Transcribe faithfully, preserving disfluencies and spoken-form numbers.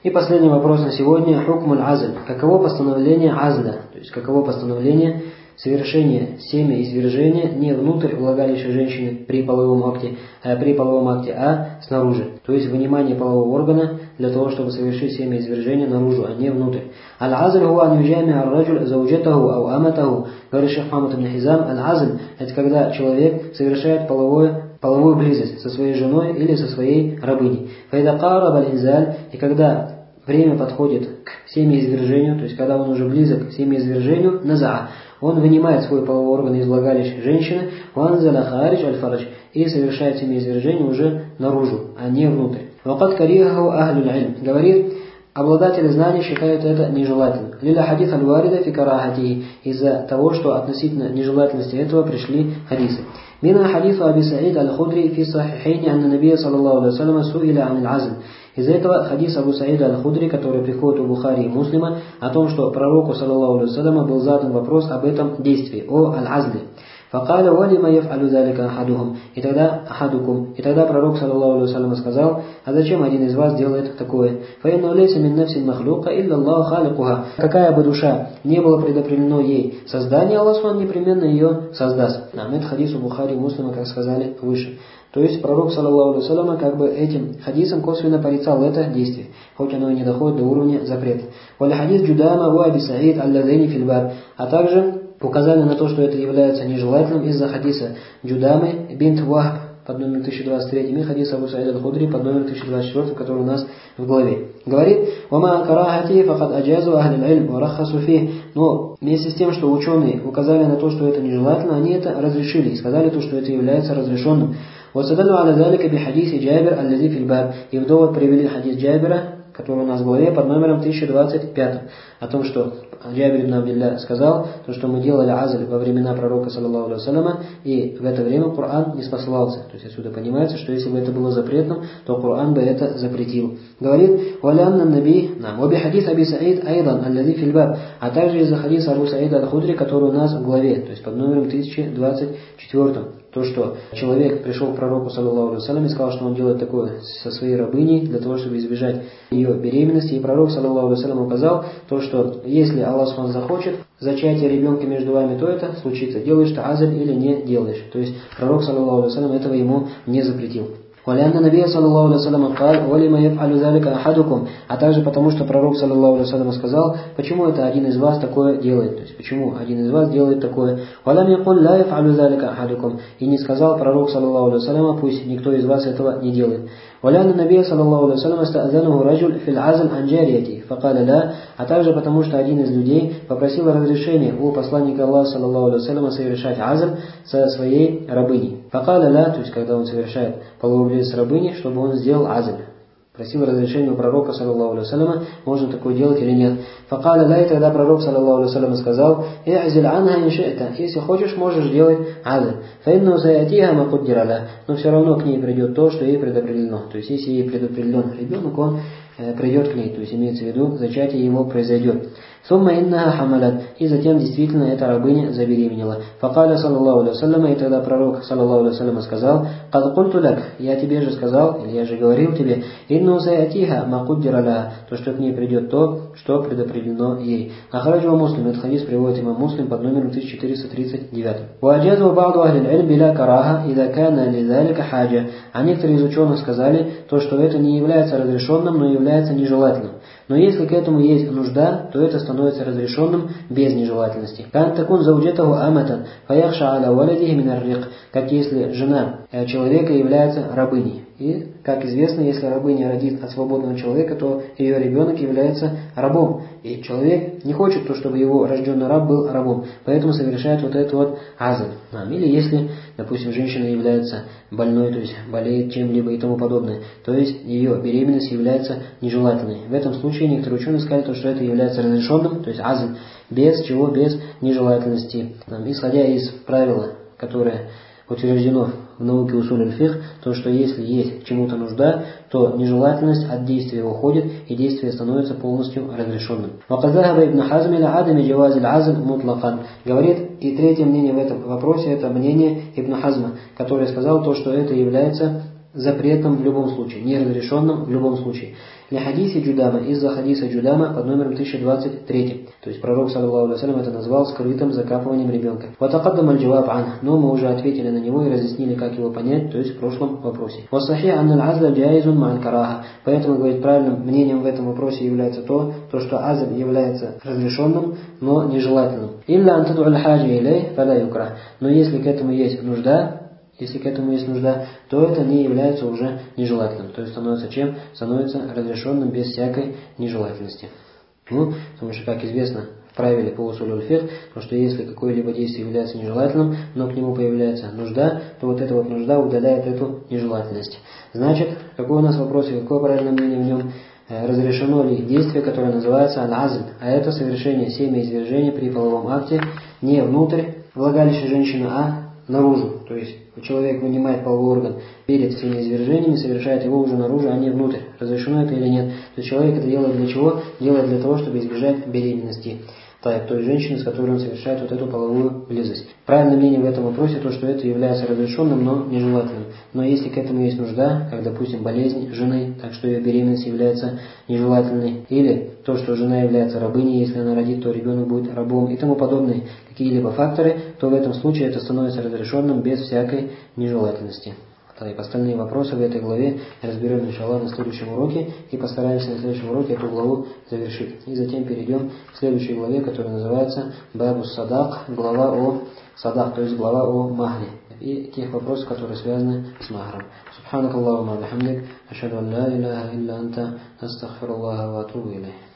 И последний вопрос на сегодня. Хукмуль азль. Каково постановление азля? То есть каково постановление совершения семяизвержения не внутрь влагалища женщины при половом акте, а при половом акте, а снаружи. То есть вынимание полового органа для того, чтобы совершить семяизвержение наружу, а не внутрь. Аль-азль хуа ан юджами ар-раджуль зауджатаху ау аматаху. Говорит шейх Мухаммад ибн Хизам, аль-азль – это когда человек совершает половое половую близость со своей женой или со своей рабыней. Файда караба аль-инзаль, и когда время подходит к семяизвержению, то есть когда он уже близок к семяизвержению, назаа, он вынимает свой половой орган из влагалища женщины, ванзаля харидж аль-фарадж, и совершает семяизвержение уже наружу, а не внутрь. Вакад карихаху ахлюль илм, говорит, обладатели знаний считают это нежелательным. Лиля хадис аль-варида фи карахатихи, из-за того, что относительно нежелательности этого пришли хадисы. Мина хадису Аби Саид аль-Худри фи сахихейни анна набия саллаллаху алейхи ва саллям суиля ан аль-азль. Из-за этого хадис Абу Саида аль-Худри, который приходит у Бухари и Муслима, о том, что пророку саллаллаху алейхи ва саллям был задан вопрос об этом действии, о аль-азле. Факаля валима яф'алю залика ахадухум. И тогда ахадукум. И тогда пророк саллаллаху алейхи ва саллям сказал: а зачем один из вас делает такое? Фаинну лейса мин нафсин махлука илля Аллаху халикуха. Какая бы душа не было предопределено ей создание, Аллах Субхану непременно ее создаст. Нам это хадис у Бухари и Муслима, как сказали выше. То есть пророк саллаллаху алейхи ва саллям как бы этим хадисом косвенно порицал это действие, хоть оно и не доходит до уровня запрета. Валя хадис Джудама ва Аби Саид аль-Лазейни фильбар. А также указание на то, что это является нежелательным из-за хадиса Джудамы бинт Вахб под номером тысяча двадцать три и хадис Абу Саида аль-Худри под номером тысяча двадцать четыре, который у нас в главе. Говорит: «Вама карахати факад аджазу ахлил илм ва рахасу фих». Но вместе с тем, что ученые указали на то, что это нежелательно, они это разрешили и сказали то, что это является разрешенным. وَسَدَلُوا عَلَى ذَلِكَ بِحَدِيثِ جَابِرَ الَّذِي فِي الْبَابِ. И в довод привели хадис Джабира, который у нас в главе под номером тысяча двадцать пять, о том, что Джабир ибн Абдилля сказал, то, что мы делали азль во времена пророка саллаллаху алейхи ва салляма, и в это время Коран не спасовался. То есть отсюда понимается, что если бы это было запретным, то Коран бы это запретил. Говорит: «Валянна наби нам оби хадис Аби Саид айдан аллази фильбаб». А также из-за хадиса Абу Саида аль-Худри, который у нас в главе, то есть под номером тысяча двадцать четыре. То, что человек пришел к пророку саллаллаху алейхи ва саллям и сказал, что он делает такое со своей рабыней, для того, чтобы избежать ее беременности. И пророк саллаллаху алейхи ва саллям указал то, что если Аллах Субхану захочет зачатие ребенка между вами, то это случится. Делаешь ты азль или не делаешь. То есть пророк саллаллаху алейхи ва саллям этого ему не запретил. وَلِأَنَّ النَّبِيَّ صلى الله عليه وسلم قال وَلِمَا يَفْعَلُ ذَلِكَ أَحَدُكُمْ. А также потому, что пророк саллаллаху алейхи ва саллям сказал, почему это один из вас такое делает. То есть почему один из вас делает такое. وَلَمْ يَقُلْ لَا يَفْعَلُ ذَلِكَ أَحَدُكُمْ. И не сказал пророк саллаллаху алейхи ва саллям, пусть никто из вас этого не делает. وَلِأَنَّ النَّبِيَّ صلى الله عليه وسلم استأذنه رجل في العزل عن جاريته فقال لا. А также потому, что один из людей попросил разрешения у посланника Аллаха саллаллаху алейхи ва саллям совершать азль со своей рабыней. Факаля ля, то есть когда он совершает половую близость с рабыней, чтобы он сделал азль. Просил разрешения у пророка саллаллаху алейхи ва саллям, можно такое делать или нет. Факаля ля, и тогда пророк саллаллаху алейхи ва саллям сказал: «И'зиль анха ин ши'та». Если хочешь, можешь делать азль. Фаинну саятиха ма куддира ля. Но все равно к ней придет то, что ей предопределено. То есть если ей предопределен ребенок, он э, придет к ней. То есть имеется в виду, зачатие его произойдет. Сумма иннаха хамалат. И затем действительно эта рабыня забеременела. Факаля саллаллаху алейхи ва саллям, и тогда пророк саллаллаху алейхи ва саллям сказал: «Кад культу лак». Я тебе же сказал, или я же говорил тебе, инну саятиха ма куддира ля. То, что к ней придет то, что предопределено ей. Ахраджу Муслим. Этот хадис приводит имам Муслим под номером тысяча четыреста тридцать девять. Ваджазу ба'ду ахли аль-илм биля караха ида кана ли залика хаджа. А некоторые из ученых сказали то, что это не является разрешенным, но является нежелательным. Но если к этому есть нужда, то это становится разрешенным без нежелательности. Кан такун зауджатаху аматан фаяхша аля валядихи мин ар-рик. Как если жена человека является рабыней. И, как известно, если рабыня родит от свободного человека, то ее ребенок является рабом. И человек не хочет, то, чтобы его рожденный раб был рабом. Поэтому совершает вот это вот азль. Или если, допустим, женщина является больной, то есть болеет чем-либо и тому подобное, то есть ее беременность является нежелательной. В этом случае некоторые ученые сказали, то, что это является разрешенным, то есть азль, без чего, без нежелательности. Исходя из правила, которое утверждено в науке усуль аль-фих, то, что если есть к чему-то нужда, то нежелательность от действия уходит, и действие становится полностью разрешенным. Ваказаха ибн Хазм иля адами джавазиль азль мутлакан. Говорит, и третье мнение в этом вопросе, это мнение Ибн Хазма, который сказал то, что это является запретным в любом случае, неразрешенным в любом случае. Для хадиса Джудама, из-за хадиса Джудама под номером тысяча двадцать три. То есть пророк, саллаллаху алейхи ва саллям, это назвал скрытым закапыванием ребенка. وَتَقَدَّمَ الْجَوَابُ عَنْهُ. Но мы уже ответили на него и разъяснили, как его понять, то есть в прошлом вопросе. وَالصَّحِيحُ أَنَّ الْعَزْلَ جَائِزٌ مَعَ الْكَرَاهَةِ. Поэтому, говорит, правильным мнением в этом вопросе является то, то что азль является разрешенным, но нежелательным. إِلَّا أَن تَدْعُ الْحَاجَ إِلَيْهِ فَلَا يُكْرَهُ. Но если к этому есть нужда, Если к этому есть нужда, то это не является уже нежелательным. То есть становится чем? Становится разрешенным без всякой нежелательности. Ну, потому что, как известно в правиле по усулю аль-фикх, что если какое-либо действие является нежелательным, но к нему появляется нужда, то вот эта вот нужда удаляет эту нежелательность. Значит, какой у нас вопрос и какое правильное мнение в нем? Разрешено ли действие, которое называется аль-азль, а это совершение семяизвержения при половом акте не внутрь влагалища женщины, а наружу. То есть человек вынимает половой орган перед семяизвержениями, совершает его уже наружу, а не внутрь. Разрешено это или нет? То есть человек это делает для чего? Делает для того, чтобы избежать беременности той женщины, с которой он совершает вот эту половую близость. Правильное мнение в этом вопросе то, что это является разрешенным, но нежелательным. Но если к этому есть нужда, как, допустим, болезнь жены, так что ее беременность является нежелательной, или то, что жена является рабыней, если она родит, то ребенок будет рабом и тому подобные какие-либо факторы, то в этом случае это становится разрешенным без всякой нежелательности. И остальные вопросы в этой главе разберем, иншаллах, на следующем уроке и постараемся на следующем уроке эту главу завершить. И затем перейдем к следующей главе, которая называется Бабу Садак, глава о Садак, то есть глава о Махре и тех вопросов, которые связаны с Махром. Субханакаллаху ва бихамдик, ашхаду ан ла иляха илля анта, астагфируллаха ва атубу илейх.